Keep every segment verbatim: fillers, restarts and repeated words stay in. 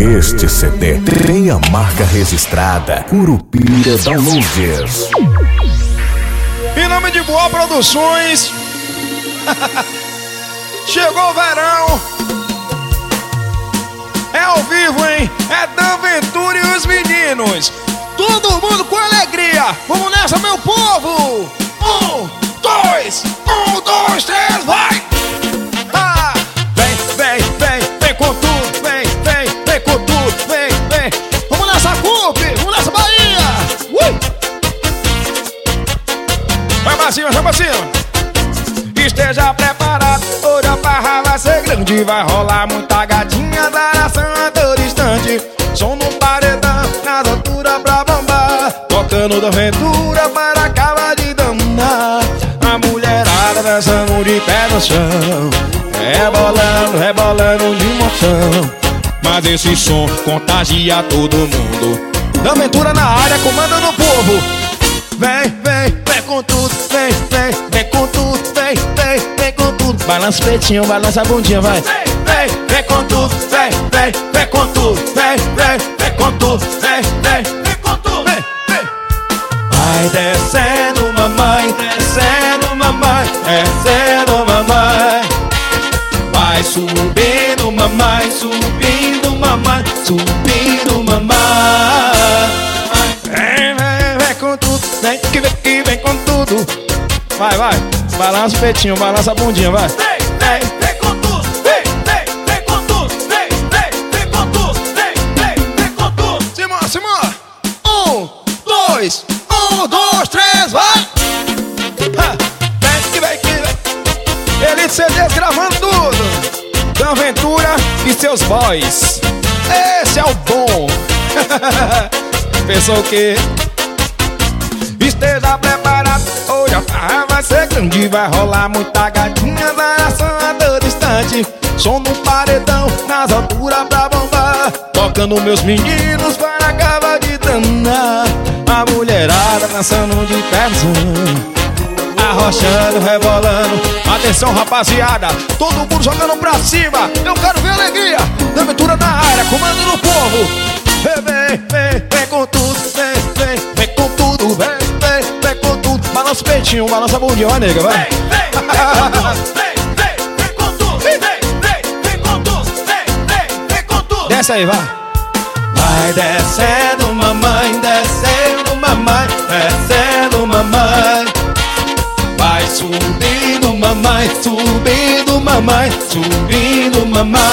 Este C D tem a marca registrada Curupira Downloads. Em nome de Boa Produções. Chegou o verão. É ao vivo, hein? É Dan Ventura e os meninos. Todo mundo com alegria. Vamos nessa, meu povo. Um, dois, um, dois, três, vai! Ah, vem, vem, vem, vem com tudo. Vem, vem, vem com tudo. Vem, vem. Vamos nessa, Cup. Vamos nessa, Bahia. Uh! Vai pra cima, vai pra cima. Esteja preparado, hoje a farra vai ser grande. Vai rolar muita gatinha da nação a todo instante. Som no paredão, nas alturas pra bombar. Tocando da aventura para acabar de danar. A mulherada dançando de pé no chão, rebolando, rebolando de emoção. Mas esse som contagia todo mundo. Da aventura na área, comandando o povo. Vem, vem, vem com tudo. Vem, vem, vem com tudo. Vem, vem, vem com tudo. Balança o peitinho, balança a bundinha, vai. Vem, vem, vem com tudo. Vem, vem, vem com tudo. Vem, vem, vem com tudo. Vem, vem, vem com tudo. Vem, vem. Vai descendo, mamãe. Descendo, mamãe. Descendo, mamãe. Vai subindo, mamãe. Subindo, mamãe. Subindo, mamãe. Vem, vem, vem com tudo. Vem, que vem, que vem com tudo. Vai, vai. Balança o peitinho, balança a bundinha, vai. Vem, vem, vem com tudo. Vem, vem, vem com tudo. Vem, vem, vem com tudo. Vem, vem, vem com tudo. Simão, Simão. Um, dois, um, dois, três, vai. Ha, vem, que vem, que vem. Elite C Ds gravando tudo. Dan Ventura e seus boys. Esse é o bom. Pensou o quê? Esteja preparado, hoje a farra vai ser grande. Vai rolar muita gatinha da nação a todo instante. Som no paredão, nas alturas pra bombar. Tocando meus meninos para acabar de danar. A mulherada dançando de pé no chão, arrochando, rebolando. Atenção, rapaziada, todo mundo jogando pra cima. Eu quero ver alegria. Dan Ventura na área, comando no povo. Vem, vem, vem, vem com tudo. Vem, vem, vem com tudo. Vem, vem, vem com tudo. Balança o peitinho, balança a bundinha, vai, nega, vai. Vem, vem, vem, vem, vem com tudo. Vem, vem, vem com tudo. Vem, vem, vem com tudo. Desce aí, vai. Vai descendo, mamãe, descendo, mamãe, descendo, mamãe. Vai subindo, mamãe, subindo, mamãe, subindo, mamãe.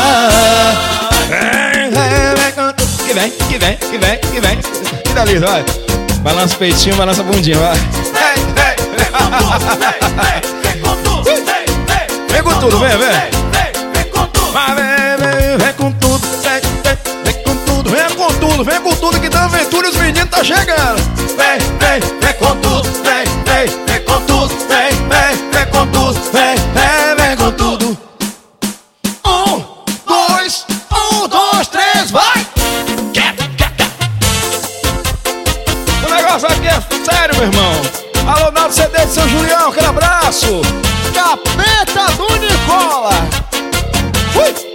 Vem, vem, vem com tudo. Que vem, que vem, que vem, que vem. Que dali, vai. Balança o peitinho, balança a bundinha, vai. Vem, vem, vem com tudo. Vem, vem com tudo. Vem, vem, vem com tudo, vem, vem. Vem, vem com tudo. Vai, vem, vem, vem com tudo. Vem, vem, vem com tudo. Vem com tudo, vem com tudo que Dan Ventura e os meninos tá chegando. Vem, vem, vem com tudo. Vem, vem, vem com tudo. Vem, vem, vem com tudo. Vem, vem, vem com tudo. Um, dois, um, dois, três, vai! O negócio aqui é sério, meu irmão. Alô, Naldo C D de São Julião, aquele abraço. Capeta do Nicola. Fui!